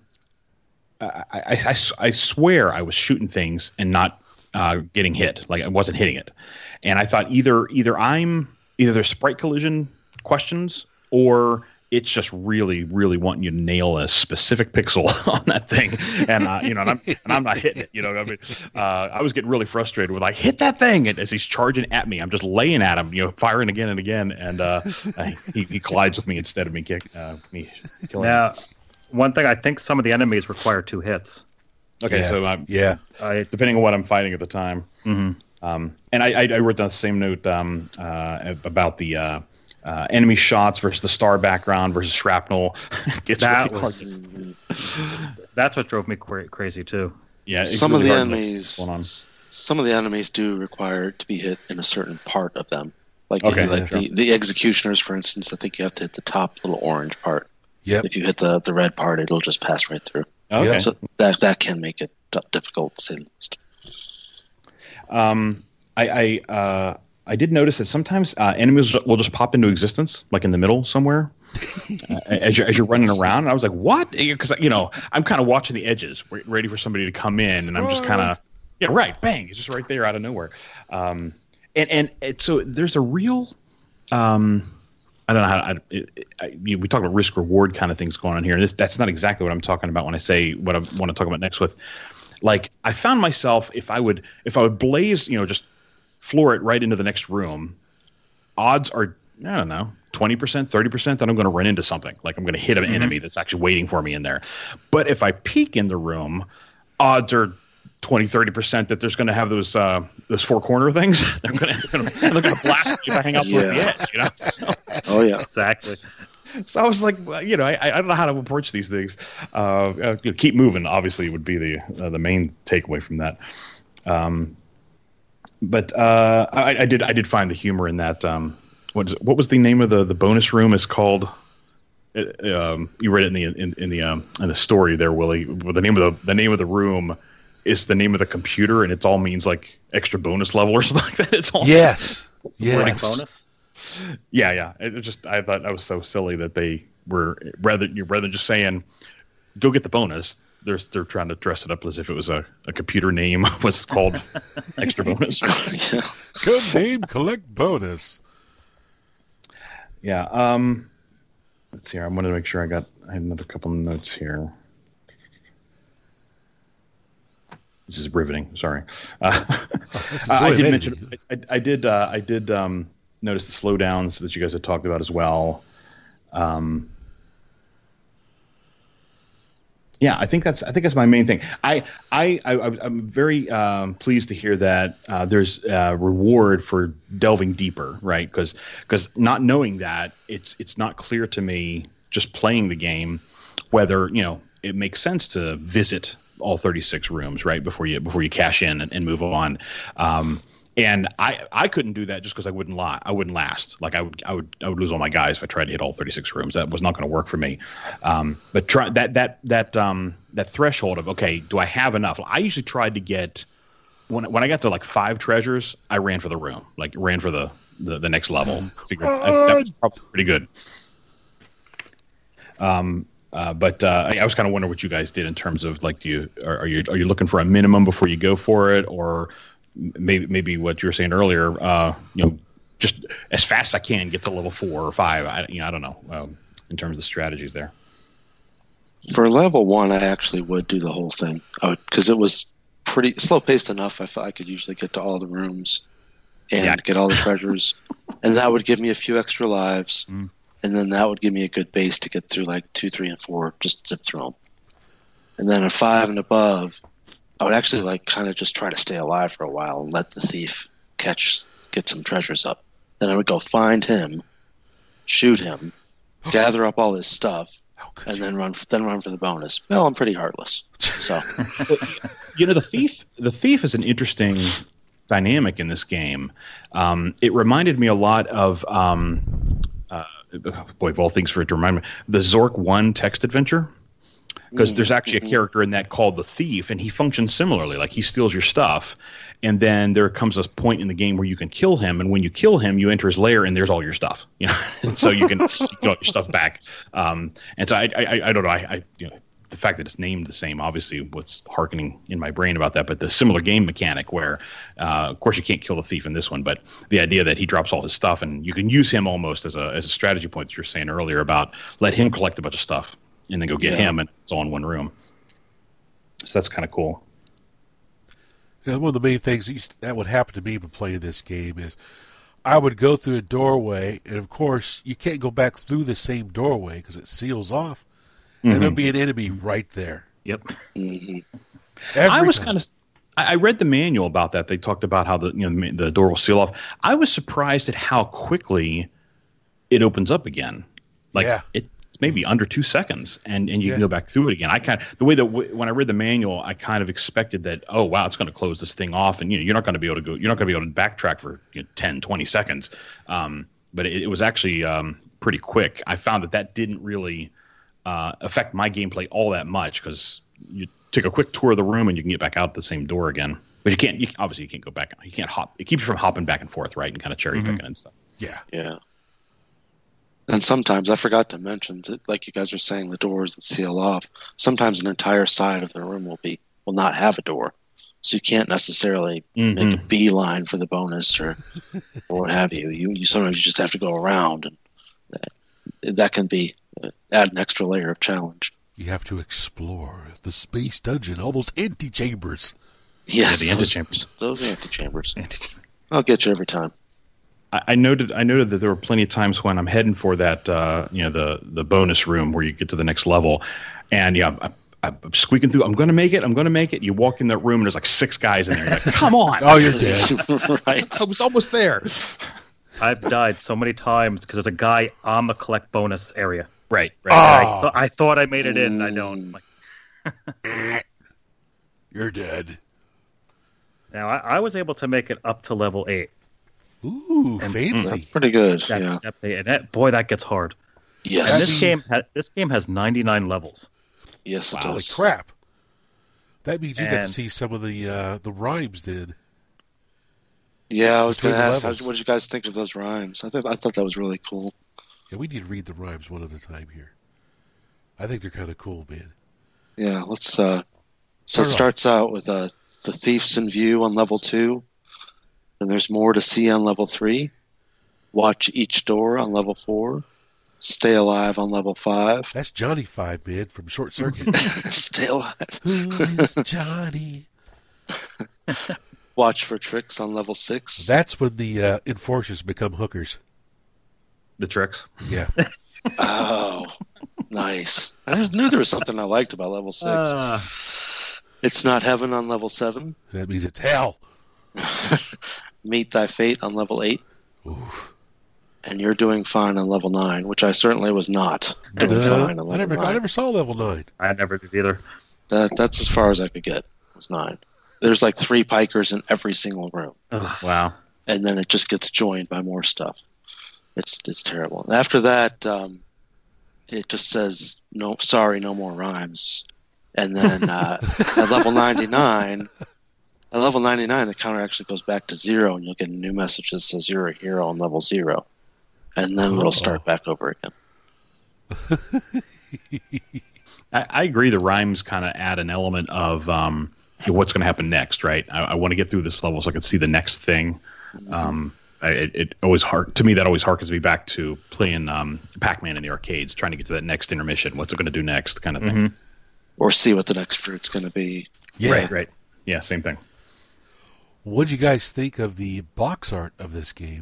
I, I, I, I swear I was shooting things and not uh, getting hit. Like I wasn't hitting it, and I thought either either I'm either there's sprite collision questions or it's just really really wanting you to nail a specific pixel on that thing, and uh, you know, and I'm and I'm not hitting it. You know, I mean, uh, I was getting really frustrated with like hit that thing, and as he's charging at me, I'm just laying at him, you know, firing again and again, and uh, I, he, he collides with me instead of me kick uh, me killing him. Now, one thing, I think some of the enemies require two hits. Okay, Yeah. so uh, Yeah. I, depending on what I'm fighting at the time. mhm. Um, and I, I, I wrote down the same note um, uh, about the uh, uh, enemy shots versus the star background versus shrapnel. Gets That really was- hard. That's what drove me cra- crazy too. Yeah, it's Some really of the hard to mix enemies, going on. some of the enemies do require to be hit in a certain part of them. Like, Okay, like sure. the, the executioners, for instance, I think you have to hit the top little orange part. Yep. If you hit the, the red part, it'll just pass right through. Okay. Yeah. So that that can make it d- difficult to say the least. Um, I I, uh, I did notice that sometimes uh, enemies will just pop into existence, like in the middle somewhere, uh, as you're as you're running around. And I was like, "What?" Because you know, I'm kind of watching the edges, re- ready for somebody to come in, and I'm just kind of, Surprise. yeah, right, bang, it's just right there out of nowhere. Um, and and it, so there's a real, um, I don't know how I, it, it, I, you, we talk about risk reward kind of things going on here, and this that's not exactly what I'm talking about when I say what I want to talk about next with. Like I found myself if I would if I would blaze, you know, just floor it right into the next room, odds are I don't know twenty percent, thirty percent, then I'm going to run into something. Like I'm going to hit an mm-hmm. enemy that's actually waiting for me in there. But if I peek in the room, odds are twenty, thirty percent that there's going to have those uh, those four corner things. They're going to blast me if I hang out towards yeah. the edge. You know? So, oh, yeah. Exactly. So I was like, well, you know, I, I don't know how to approach these things. Uh, uh, keep moving, obviously, would be the uh, the main takeaway from that. Um, but uh, I, I did I did find the humor in that. Um, what, is it, what was the name of the, the bonus room? Is called. Um, you read it in the in, in the um, in the story there, Willie. The name of the the name of the room is the name of the computer, and it all means like extra bonus level or something like that. It's all yes, yes, bonus. Yeah, yeah. It just I thought that was so silly that they were rather rather than just saying go get the bonus. They're they're trying to dress it up as if it was a, a computer name was called extra bonus. Yeah. Good name, collect bonus. Yeah. Um. Let's see here. I wanted to make sure I got I had another couple of notes here. This is riveting. Sorry. Uh, oh, I did mention. I, I did. Uh, I did um, notice the slowdowns that you guys had talked about as well. Um, yeah, I think that's. I think that's my main thing. I. I. I I'm very um, pleased to hear that uh, there's a reward for delving deeper, right? Because because not knowing that, it's it's not clear to me just playing the game whether you know it makes sense to visit all thirty-six rooms right before you before you cash in and, and move on. Um, and I I couldn't do that just because I wouldn't lie. I wouldn't last. Like I would I would I would lose all my guys if I tried to hit all thirty-six rooms. That was not going to work for me. Um, but try that that that um that threshold of okay, do I have enough? I usually tried to get when when I got to like five treasures, I ran for the room, like ran for the the, the next level. Figured I, that was probably pretty good. Um. Uh, but uh, I, I was kind of wondering what you guys did in terms of like, do you are, are you are you looking for a minimum before you go for it, or maybe maybe what you were saying earlier, uh, you know, just as fast as I can get to level four or five. I you know I don't know um, in terms of the strategies there. For level one, I actually would do the whole thing because it was pretty slow paced enough. I thought I could usually get to all the rooms and yeah. get all the treasures, and that would give me a few extra lives. Mm. And then that would give me a good base to get through like two, three, and four, just zip through them. And then at five and above, I would actually like kind of just try to stay alive for a while and let the thief catch, get some treasures up. Then I would go find him, shoot him, gather up all his stuff, and then run, then run for the bonus. Well, I'm pretty heartless, so you know the thief. The thief is an interesting dynamic in this game. Um, it reminded me a lot of. Um, uh, Boy, of all things for it to remind me, the Zork one text adventure, because there's actually a character in that called the Thief, and he functions similarly. Like he steals your stuff, and then there comes a point in the game where you can kill him, and when you kill him, you enter his lair, and there's all your stuff. You know, and so you can you get your stuff back. Um, and so I, I, I don't know. I, I you know. The fact that it's named the same, obviously, what's harkening in my brain about that. But the similar game mechanic, where, uh, of course, you can't kill the thief in this one, but the idea that he drops all his stuff and you can use him almost as a as a strategy point that you were saying earlier about let him collect a bunch of stuff and then go get yeah. him, and it's all in one room. So that's kind of cool. You know, one of the main things that would happen to me when playing this game is I would go through a doorway, and of course, you can't go back through the same doorway because it seals off. And mm-hmm. there'll be an enemy right there. Yep. Mm-hmm. I was time. kind of. I read the manual about that. They talked about how the you know the door will seal off. I was surprised at how quickly it opens up again. Like yeah. it's maybe under two seconds, and, and you yeah. can go back through it again. I kind of the way that w- when I read the manual, I kind of expected that. Oh wow, it's going to close this thing off, and you know you're not going to be able to go. You're not going to be able to backtrack for you know, ten, twenty seconds. Um, but it, it was actually um, pretty quick. I found that that didn't really. Uh, affect my gameplay all that much because you take a quick tour of the room and you can get back out the same door again. But you can't. You, obviously, you can't go back. You can't hop. It keeps you from hopping back and forth, right, and kind of cherry picking mm-hmm. and stuff. Yeah, yeah. And sometimes I forgot to mention that, like you guys are saying, the doors that seal off. Sometimes an entire side of the room will be will not have a door, so you can't necessarily mm-hmm. make a beeline for the bonus or or what have you. You you sometimes you just have to go around, and that, that can be. Add an extra layer of challenge. You have to explore the space dungeon, all those antechambers. Yes, yeah, the antechambers. Those, those antechambers. I'll get you every time. I, I noted I noted that there were plenty of times when I'm heading for that uh, you know the the bonus room where you get to the next level, and yeah. I, I'm squeaking through. I'm going to make it. I'm going to make it. You walk in that room and there's like six guys in there. You're like, come on. Oh, you're dead. Right. I was almost there. I've died so many times because there's a guy on the collect bonus area. Right. Right. I, Oh. th- I thought I made it in. I don't. Like, You're dead. now I, I was able to make it up to level eight. Ooh, And- fancy. That's pretty good. That, Yeah. that- and that, boy, that gets hard. And Yes. this game, ha- this game has ninety-nine levels. Yes, it Holy does. crap. That means you got to And- see some of the uh, the rhymes then. Yeah, I was Between going to the ask, how, levels. what did you guys think of those rhymes? I thought I thought that was really cool. Yeah, we need to read the rhymes one at a time here. I think they're kind of cool, man. Yeah, let's. Uh, so it Start off. starts out with uh, the thieves in view on level two. Then there's more to see on level three. Watch each door on level four. Stay alive on level five. That's Johnny Five, man, from Short Circuit. Stay alive. Who is Johnny? Watch for tricks on level six. That's when the uh, enforcers become hookers. The tricks. Yeah. Oh, nice. I just knew there was something I liked about level six. Uh, It's not heaven on level seven. That means it's hell. Meet thy fate on level eight. Oof. And you're doing fine on level nine, which I certainly was not doing Uh, fine on level I never, nine. I never saw level nine. I never did either. That, that's as far as I could get. Was nine. There's like three pikers in every single room, Wow. and then it just gets joined by more stuff. It's it's terrible. And after that, um, it just says no, sorry, no more rhymes. And then uh, at level ninety-nine, at level ninety-nine, the counter actually goes back to zero, and you'll get a new message that says you're a hero on level zero, and then it'll start back over again. I, I agree. The rhymes kind of add an element of um, you know, what's going to happen next, right? I, I want to get through this level so I can see the next thing. Um, I, it, it always hark to me. That always harkens me back to playing um, Pac-Man in the arcades, trying to get to that next intermission. What's it going to do next, kind of thing. Mhm. Or see what the next fruit's going to be. Yeah. Right, right. Yeah, same thing. What'd you guys think of the box art of this game?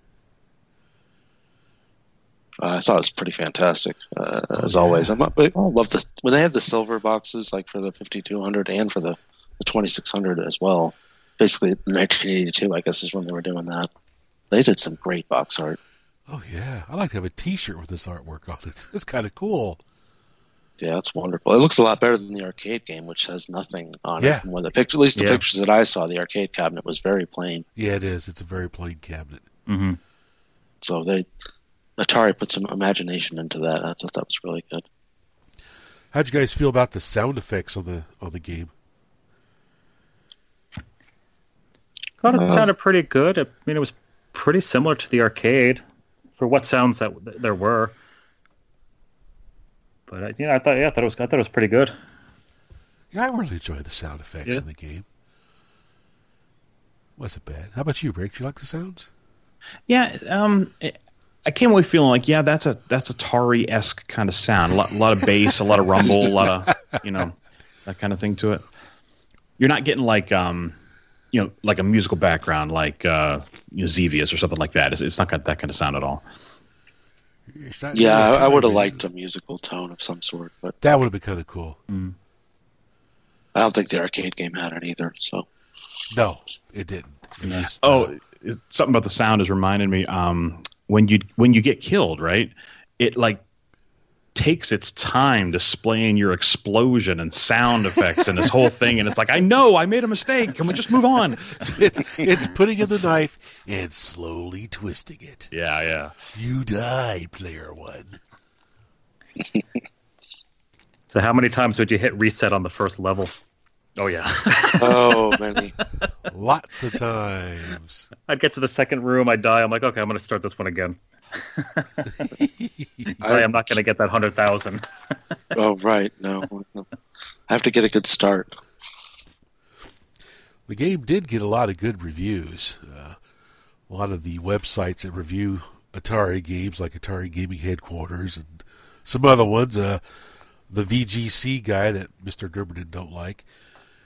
Uh, I thought it was pretty fantastic, uh, Oh, as yeah. always. I'm not, I love the when they had the silver boxes, like for the fifty-two hundred and for the, the twenty-six hundred as well. Basically, nineteen eighty-two, I guess, is when they were doing that. They did some great box art. Oh, yeah. I'd like to have a T-shirt with this artwork on it. It's kind of cool. Yeah, it's wonderful. It looks a lot better than the arcade game, which has nothing on Yeah. it. When the picture, at least the Yeah. pictures that I saw, the arcade cabinet was very plain. Yeah, it is. It's a very plain cabinet. Mm-hmm. So they Atari put some imagination into that. I thought that was really good. How'd you guys feel about the sound effects on the on the game? Thought it Uh, sounded pretty good. I mean, it was pretty similar to the arcade for what sounds that there were. But uh, yeah, I thought yeah, I thought it was I thought it was pretty good. Yeah, I really enjoyed the sound effects Yeah. in the game. Wasn't bad. How about you, Rick? Do you like the sounds? Yeah, um, it, I came away feeling like, yeah, that's a that's Atari esque kind of sound. A lot, a lot of bass, a lot of rumble, a lot of you know that kind of thing to it. You're not getting like um, you know, like a musical background like uh, you know, Xevious or something like that. It's, it's not got that kind of sound at all. It's not Yeah, really I, I would have Atari, liked a musical tone of some sort, but That would have been kind of cool. I don't think the arcade game had it either. So No, it didn't. It was just, Oh, uh, it- something about the sound has reminded me. Um, when you when you get killed, right? It like takes its time displaying your explosion and sound effects and this whole thing, and it's like, I know I made a mistake. Can we just move on? it's, it's putting in the knife and slowly twisting it. Yeah, yeah. You died, player one. So how many times would you hit reset on the first level? Oh yeah. oh, many. Lots of times. I'd get to the second room, I'd die. I'm like, okay, I'm going to start this one again. I am not going to get that hundred thousand. Oh, right. No, no. I have to get a good start. The game did get a lot of good reviews. Uh, a lot of the websites that review Atari games, like Atari Gaming Headquarters and some other ones, uh, the V G C guy that Mister Durban don't like,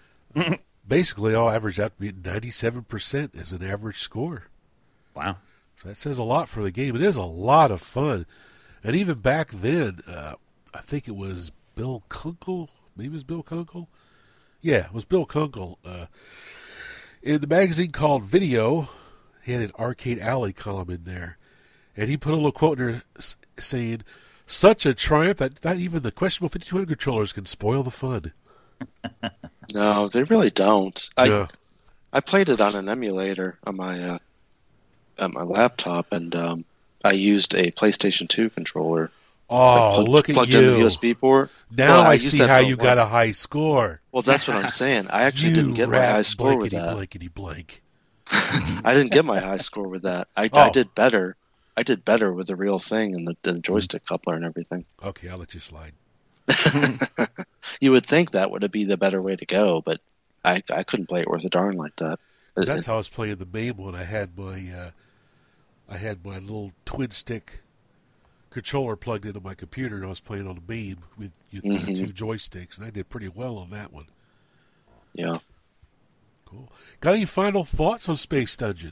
basically all averaged out to be ninety-seven percent as an average score. Wow. So that says a lot for the game. It is a lot of fun. And even back then, uh, I think it was Bill Kunkel. Maybe it was Bill Kunkel. Yeah, it was Bill Kunkel. Uh, in the magazine called Video, he had an Arcade Alley column in there. And he put a little quote in there saying, "Such a triumph that not even the questionable fifty-two hundred controllers can spoil the fun." No, they really don't. I Yeah. I played it on an emulator on my uh, on my laptop, and um, I used a PlayStation two controller. Oh, plugged, look at plugged you. in the U S B port. Now Well, I, used see that how for you one. got a high score. Well, that's what I'm saying. I actually you didn't get my rat high score with blankety that. blankety blank. I didn't get my high score with that. I, Oh. I did better. I did better with the real thing and the, the joystick coupler and everything. Okay, I'll let you slide. You would think that would be the better way to go, but I I couldn't play it worth a darn like that. 'Cause that's how I was playing the main one. I had my uh, I had my little twin stick controller plugged into my computer, and I was playing on the main with, with Mhm. the two joysticks, and I did pretty well on that one. Yeah. Cool. Got any final thoughts on Space Dungeon?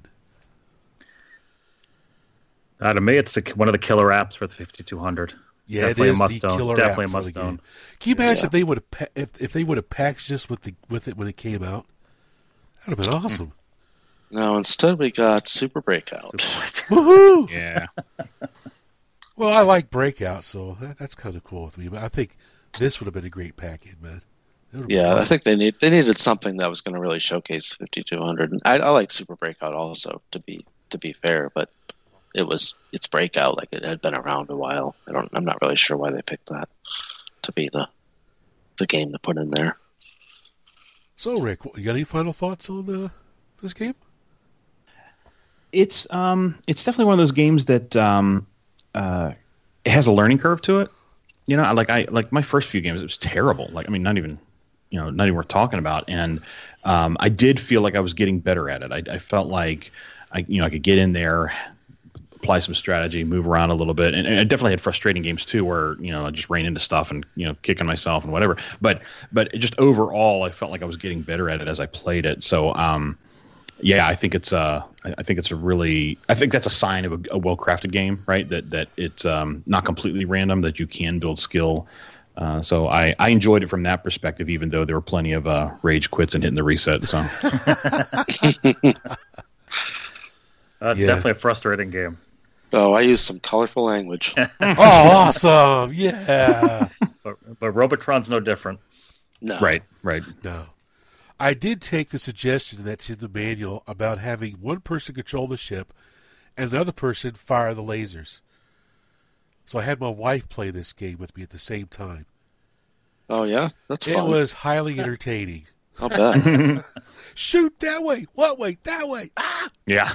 Uh, to me, it's the, one of the killer apps for the fifty-two hundred. Yeah, Definitely it a is must the own. killer Definitely app a for the must own. game. Can you imagine Yeah. if they would have pa- if if they would have packaged this with the with it when it came out? That would have been awesome. No, instead we got Super Breakout. Woohoo! Yeah. Well, I like Breakout, so that, that's kind of cool with me. But I think this would have been a great package, man. It would've been Yeah, I awesome. think they need they needed something that was going to really showcase the fifty-two hundred. And I, I like Super Breakout also, to be to be fair, but it was it's Breakout, like it had been around a while. I don't I'm not really sure why they picked that to be the the game to put in there. So, Rick, you got any final thoughts on uh, this game? It's um it's definitely one of those games that um uh it has a learning curve to it. You know, like I like my first few games, it was terrible. Like I mean, not even you know, not even worth talking about. And um, I did feel like I was getting better at it. I, I felt like I you know I could get in there, apply some strategy, move around a little bit, and, and I definitely had frustrating games too, where you know I just ran into stuff and you know kicking myself and whatever. But but just overall, I felt like I was getting better at it as I played it. So um, yeah, I think it's a I think it's a really I think that's a sign of a, a well-crafted game, right? That that it's um, not completely random, that you can build skill. Uh, so I, I enjoyed it from that perspective, even though there were plenty of uh, rage quits and hitting the reset. So Uh, it's Yeah. definitely a frustrating game. Oh, I used some colorful language. Oh, awesome! Yeah. But, but Robotron's no different. No. right, right. No. I did take the suggestion that's in the manual about having one person control the ship and another person fire the lasers. So I had my wife play this game with me at the same time. Oh yeah, that's It fun. was highly entertaining. I'll bet. Shoot that way, what way, that way. Ah! Yeah.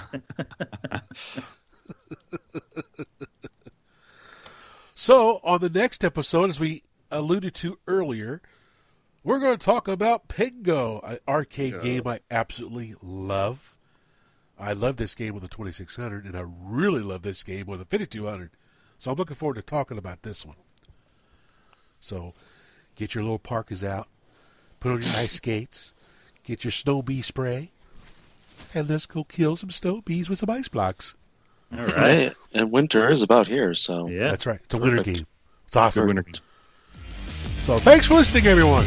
So on the next episode, as we alluded to earlier, we're going to talk about Pingo, an arcade Yeah. game I absolutely love. I love this game with the twenty-six hundred, and I really love this game with the fifty-two hundred. So I'm looking forward to talking about this one. So get your little parkas out, put on your ice skates, get your snow bee spray, and let's go kill some snow bees with some ice blocks. All right. Hey, and winter is about here, so Yeah. That's right. It's a winter Perfect. game. It's awesome. Winter. So thanks for listening, everyone.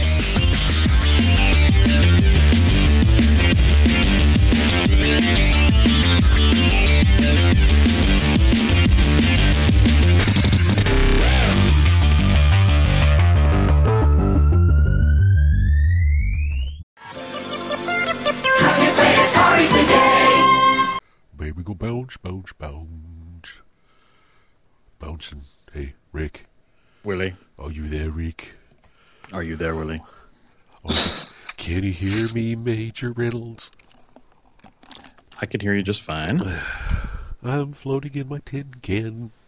Baby go bounce, bounce, bounce. Bouncing. Hey, Rick. Willie, Are you there, Rick? are you there, Willie? Oh, can you hear me, Major Reynolds? I can hear you just fine. I'm floating in my tin can.